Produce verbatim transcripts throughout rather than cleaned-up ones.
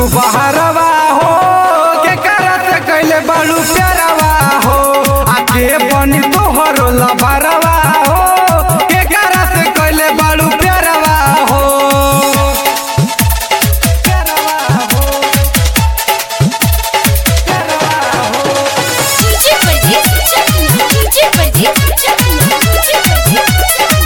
तू बहरवा हो के करत कैले बालू प्यारवा हो आके बनी तोहरो लबरवा हो के करत कैले बालू प्यारवा हो प्यारवा हो प्यारवा हो डीजे परदेस चकिया डीजे परदेस चकिया डीजे परदेस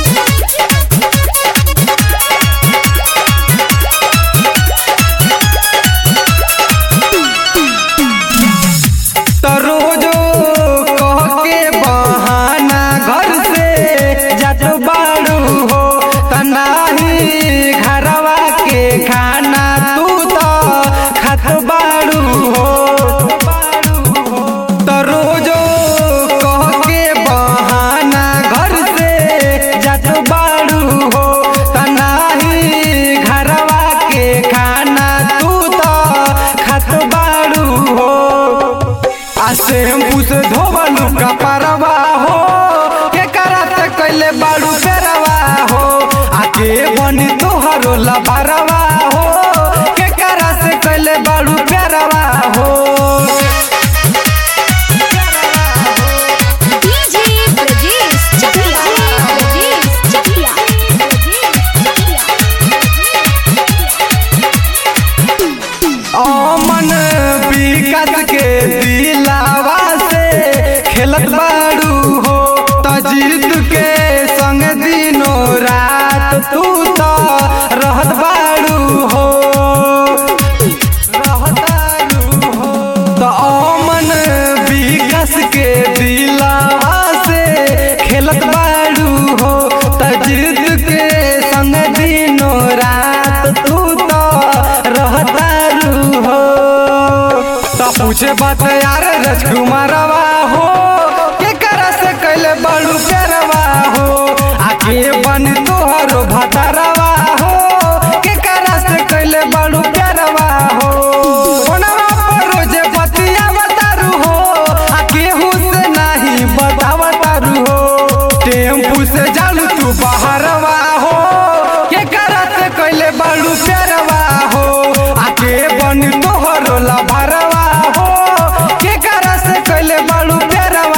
रोजो कह के बहाना घर से जात बाड़ू हो तनाही घरवा के खाना तू तो खात बाड़ू हो तो रोजो कह के बहाना घर से जात बाड़ू हो तनाही घरवा के खाना तू तो खात बाड़ू हो आसे हम पूछ धोबलू कपरवा हो के करत कैले बाड़ू पेरवा हो आके बनी तोहरो लबरवा हो के करत कैले बाड़ू पेरवा हो डीजे परदेस चकिया परदेस चकिया अमन विकास के दिलावा से खेलत बाड़ू हो तजीत के संग दिनो रात तू तो रहत बाड़ू हो रहत बाड़ू हो तो अमन विकास के दिलावा से खेलत बाड़ू हो तजीत के संग दिनो रात तू तो रहत बाड़ू हो तो पूछे बात यार राजकुमारवा हो के करा से कैले बाड़ू प्यारवा हो आके बन तोहरो भतारवा हो के करा से कैले बाड़ू प्यारवा हो कोनवा पर रोजे बतिया बतारू हो आके हूँ से नहीं बतावतारू हो टेम्पू से जालू तू बहरवा हो के करा से कैले बाड़ू प्यारवा हो आके बन तोहरो लबरवा हो के करा से कैले बाड़ू प्यारवा